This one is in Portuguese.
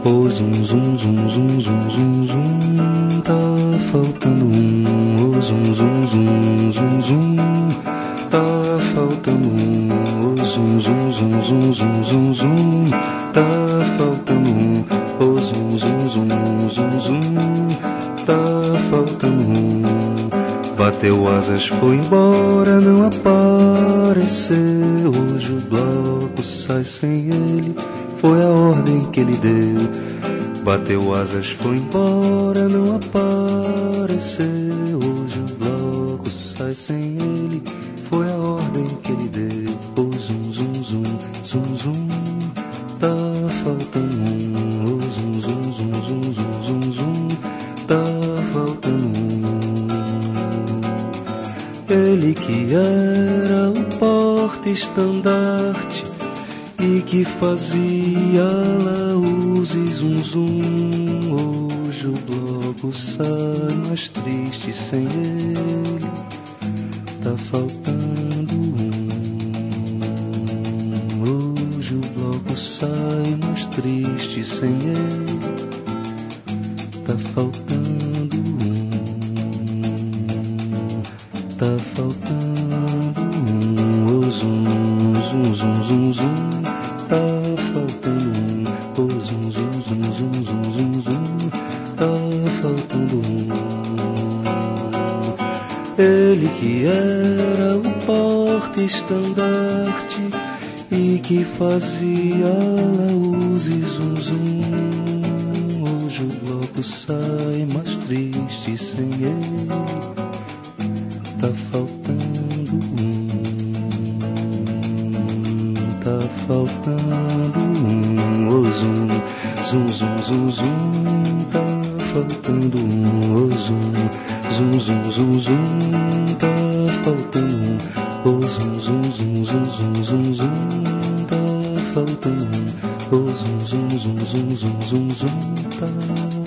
Oh zum zum zum zum zum zum zum, tá faltando um. Oh zum zum zum zum zum, tá faltando um. Oh zum zum zum zum zum zum zum, tá faltando um. Oh zum zum zum zum zum, tá faltando um. Bateu asas, foi embora, não apareceu. Hoje o bloco sai sem ele, foi a ordem que ele deu. Bateu asas, foi embora, não apareceu. Hoje o bloco sai sem ele, foi a ordem que ele deu. Oh zum zum zum zum zum, tá faltando um. Oh zum zum zum zum zum zum zum, tá faltando um. Ele que era o porta-estandarte e que fazia laús e zum zum, hoje o bloco sai mais triste sem ele, tá faltando um. Hoje o bloco sai mais triste sem ele, tá faltando um. Tá faltando um. Oh zum zum zum zum zum, tá faltando um. Oh zum zum zum zum zum zum zum, tá faltando um. Ele que era o porta-estandarte e que fazia laús e zum zum, hoje o bloco sai mais triste sem ele, tá faltando um. Tá faltando um. Oh zum zum zum zum zum, tá faltando um. Oh zum zum zum zum zum, tá faltando um. Oh zum zum zum zum zum zum zum, tá faltando um. Oh zum zum zum zum zum zum zum, tá